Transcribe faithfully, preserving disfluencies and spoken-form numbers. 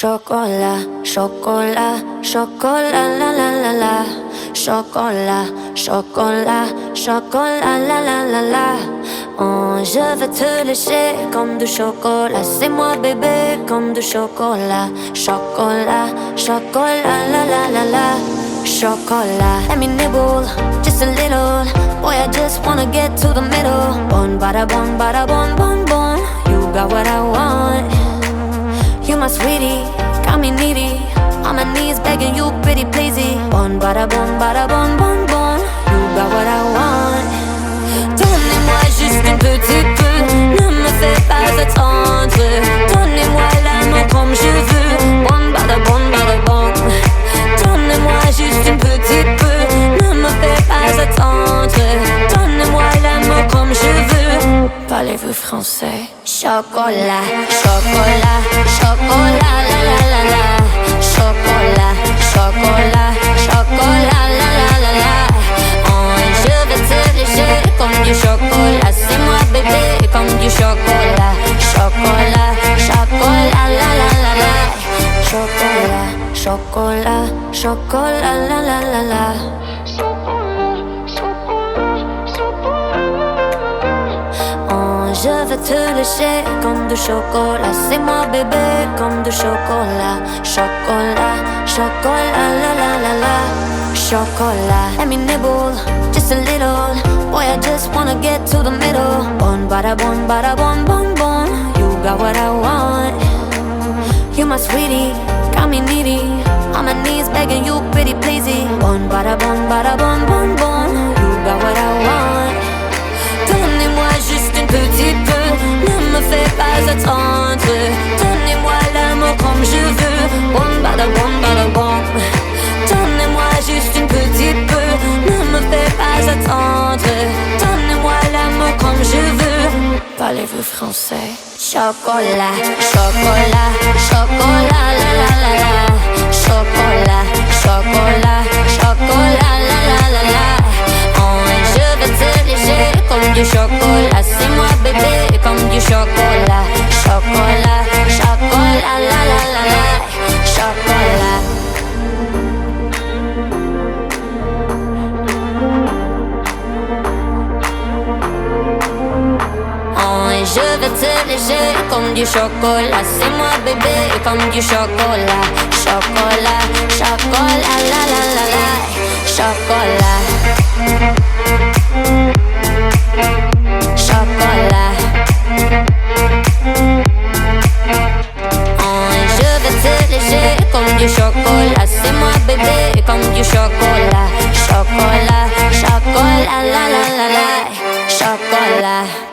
Chocolat, chocolat, chocolat, la la la la. Chocolat, chocolat, chocolat, la la la la. Oh, je veux te lécher comme du chocolat. C'est moi bébé comme du chocolat. Chocolat, chocolat, la la la la. Chocolat, let me nibble just a little. Boy, I just wanna get to the middle. Bon, bada, bon, bada, bon, bon, bon. You got what I want. You my sweetie, got me needy. On my knees begging you pretty pleasey. Bon, bada, bon, bada, bon, bon, bon. You got what I want. Donnez-moi juste un petit peu. Ne me fais pas attendre. Donnez-moi l'amour comme je veux. Bon, bada, bon, bada, bon. Donnez-moi juste un petit peu. Ne me fais pas attendre. Donnez-moi l'amour comme je veux. Parlez-vous français? Chocolat, chocolat, chocolat, la la la la. Chocolat, chocolat, chocolat, la la la la. Oh, je vais te lécher comme du chocolat. C'est moi bébé comme du chocolat. Chocolat, chocolat, la la la la. Chocolat, chocolat, chocolat, la la la la. Je veux te lécher comme du chocolat. C'est moi bébé comme du chocolat. Chocolat, chocolat, la la la la. Chocolat, let me nibble just a little. Boy, I just wanna get to the middle. Bon, bada, bon, bada, bon, bon, bon. You got what I want. You my sweetie, got me needy. On my knees begging you pretty pleasey. Bon, bada, bon, bada, bon, bon, bon. You got what I want. Donnez-moi juste un petit peu, ne me fais pas attendre. Donnez-moi l'amour comme je veux. Bon, bada, bon, bada, bon. Donnez-moi juste un petit peu, ne me fais pas attendre. Donnez-moi l'amour comme je veux. Parlez-vous français? Chocolat, chocolat, chocolat, la la la la. Chocolat, chocolat, chocolat, la la la la. Oh, je veux te lécher comme du chocolat. C'est moi bébé comme du chocolat. Chocolat, chocolat, la la la la. Chocolat. Oh, je veux te lécher comme du chocolat. C'est moi bébé comme du chocolat. Chocolat, chocolat, la la la la. Chocolat. Chocolat. Oh, je veux te lécher comme du chocolat. C'est moi bébé comme du chocolat. Chocolat, chocolat, la la la la. Chocolat.